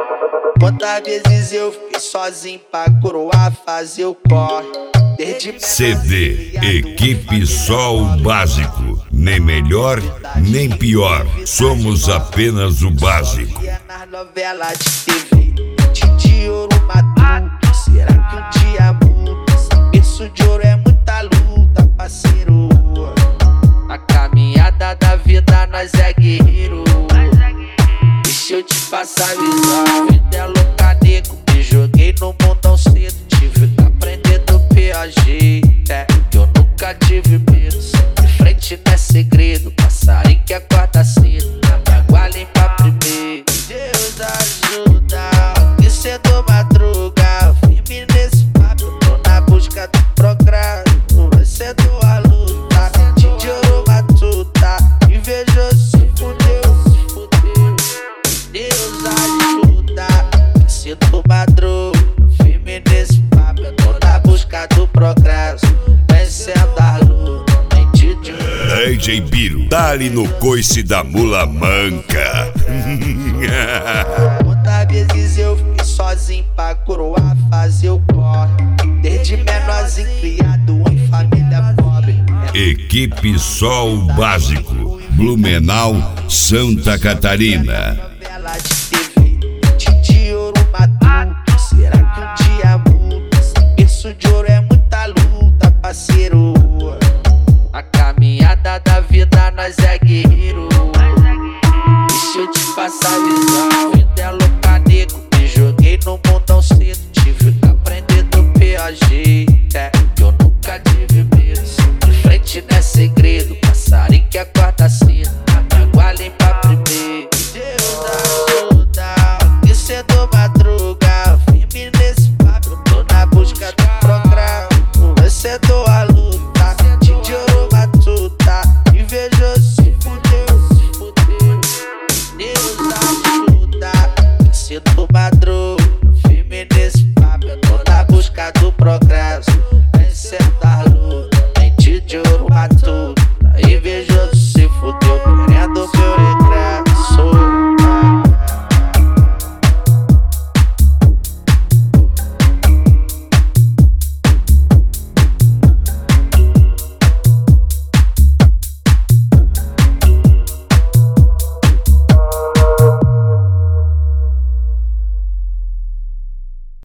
Quantas vezes eu fiquei sozinho pra coroar, fazer o corre. CD Equipe Só o Básico. Nem melhor, nem pior. Somos apenas o básico. Nas novelas de TV, de ouro maduro. Será que um dia muda? Berço de ouro é muita luta, parceiro. Na caminhada da vida nós é guerreiro. Deixa eu te passar a visão. Vida é louca, nego. Me joguei no mundão cedo. Tive que aprender do pior jeito. É que eu nunca tive medo. De frente não é segredo. Passarinho que acorda cedo. A água limpa primeiro. Deus ajuda. Que cedo madruga. Firme nesse papo. Tô na busca do progresso. Vai cedo a luta. De ouro matuta. Invejoso se fudeu, se fudeu. Deus ajuda. Que cedo madruga. Firme nesse papo. Eu tô na busca do progresso. Vencendo a luta. DJ Biro, dá-lhe no coice da mula manca. Quantas vezes eu fiquei sozinho pra coroar, fazer o corre. Desde menorzinho criado em família pobre. Equipe Só o Básico, Blumenau, Santa Catarina. Novela de TV, de ouro maduro. Será que um dia muda? Berço de ouro é muita luta, parceiro. Na caminhada da vida nós é guerreiro. Deixa eu te passar a visão. Vida é louca, nego. Me joguei no mundão cedo. Tive que aprender do pior jeito. É que eu nunca tive medo. De frente não é segredo. Passarinho que acorda cedo. A água limpa primeiro. Deus ajuda. Que cedo madruga. Firme nesse papo. Eu tô na busca do progresso. Vencendo a luta. De ouro matuta. Invejoso se fudeu, se fudeu. Deus ajuda. Que cedo madruga.